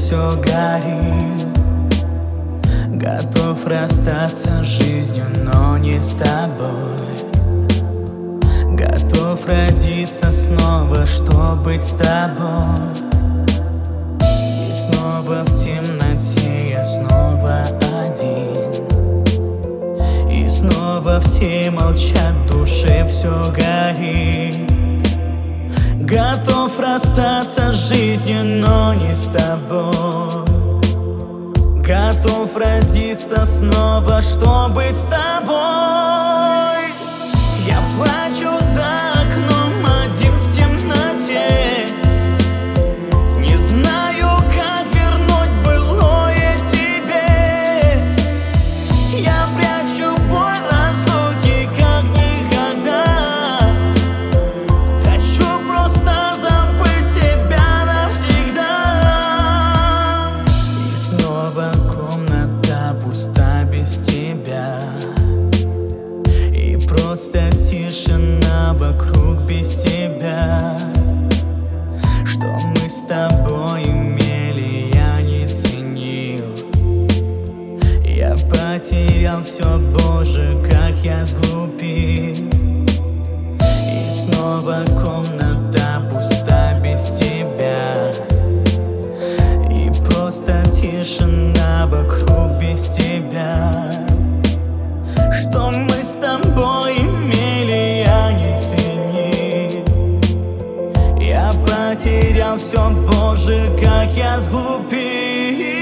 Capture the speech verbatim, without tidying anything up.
все горит. Готов расстаться с жизнью, но не с тобой. Готов родиться снова, чтоб быть с тобой. И снова в темноте я снова один. И снова все молчат, в душе все горит. Готов расстаться с жизнью, но не с тобой. Готов родиться снова, чтоб быть с тобой. Я плачу за окном один в темноте. Не знаю, как вернуть былое тебе. Я прячу боль разлуки, как никогда. Хочу просто забыть тебя навсегда. И снова комната пуста без тебя. И просто тишина вокруг без тебя. Что мы с тобой имели, я не ценил. Я потерял все, Боже, как я сглупил. И снова комната пуста без тебя. И просто тишина вокруг без тебя. Что мы с тобой имели, я не ценил. Я потерял все, Боже, как я сглупил.